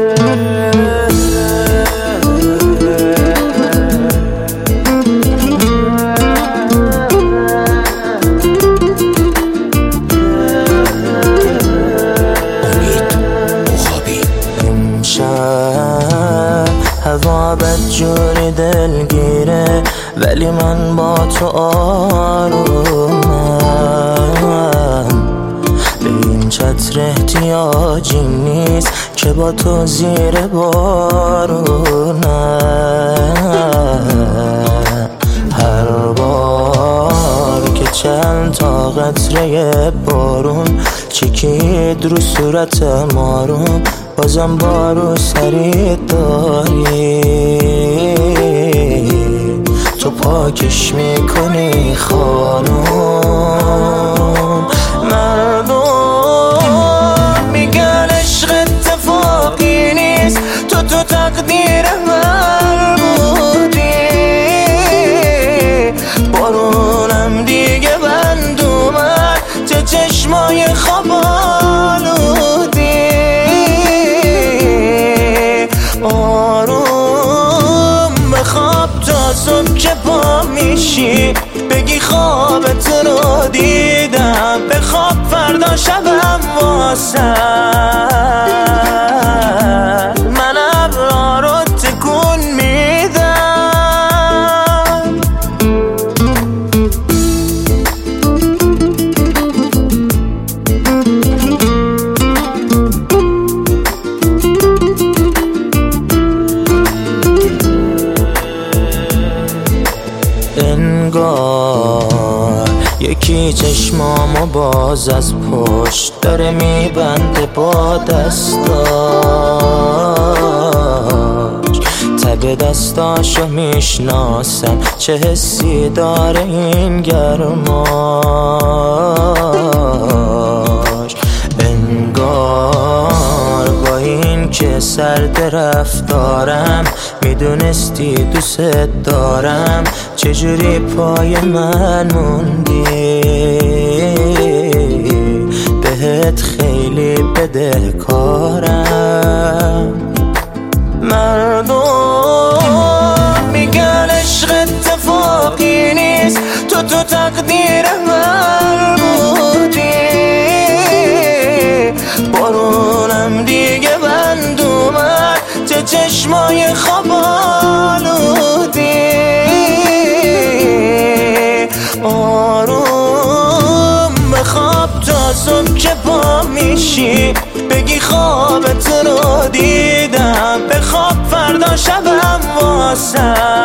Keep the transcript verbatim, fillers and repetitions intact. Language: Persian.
هوا بدجوری دلگیره ولی من با تو آرومم. به این چتر احتیاجی نیست که با تو زیر بارونم. هر بار که چند تا قطره بارون چکید رو صورت مارون، بازم بارو سری داری، تو پاکش میکنی خانم. مردم میگن عشق اتفاقی نیست، تو تو تقدیر من بودی. بارونم دیگه بند اومد، چه چشمای خواب آلودی. آروم بخواب تا صبح که پا میشی، بگی خوابت رو دیدم. بخواب فردا شبم واسه من ابرا رو تکون میدم. انگار یکی چشمامو باز از پشت داره میبنده با دستاش، تب دستاشو میشناسم چه حسی داره این گرماش. انگار با این که سرد رفتارم میدونستی دوست دارم، چجوری پای من موندی. بهت خیلی بدهکارم. مردم میگن عشق اتفاقی نیست، تو تو تقدیر من بودی. بارونم دیگه بند اومد، چه چشمای خواب آلودی. آروم بخواب تا صبح که پا میشی، بگی خوابت رو دیدم. بخواب فردا شبم واسه